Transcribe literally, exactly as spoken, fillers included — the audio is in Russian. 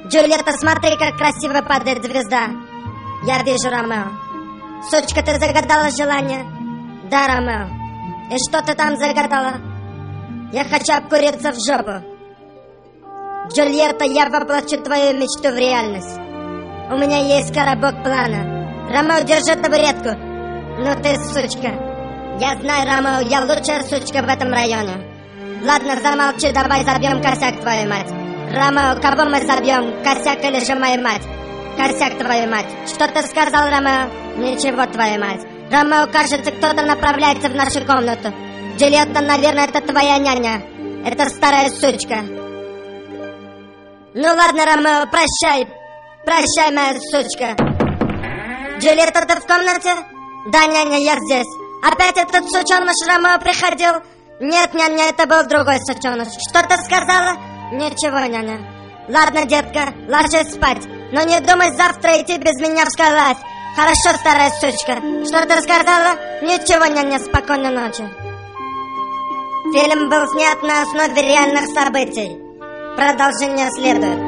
Джульетта, смотри, как красиво падает звезда. Я вижу, Ромео. Сучка, ты загадала желание? Да, Ромео. И что ты там загадала? Я хочу обкуриться в жопу. Джульетта, я воплощу твою мечту в реальность. У меня есть коробок плана. Ромео, держи табуретку. Ну ты сучка. Я знаю, Ромео, я лучшая сучка в этом районе. Ладно, замолчи, давай забьем косяк, твою мать. Ромео, кого мы забьем, косяк или же мою мать? Косяк, твою мать. Что ты сказал, Ромео? Ничего, твою мать. Ромео, кажется, кто-то направляется в нашу комнату. Джульетта, наверное, это твоя няня. Это старая сучка. Ну ладно, Ромео, прощай. Прощай, моя сучка. Джульетта, ты в комнате? Да, няня, я здесь. Опять этот сученыш Ромео приходил? Нет, няня, это был другой сученыш. Что ты сказала? Ничего, няня. Ладно, детка, ложись спать. Но не думай завтра идти без меня в кровать. Хорошо, старая сучка. Что ты сказала? Ничего, няня, спокойной ночи. Фильм был снят на основе реальных событий. Продолжение следует.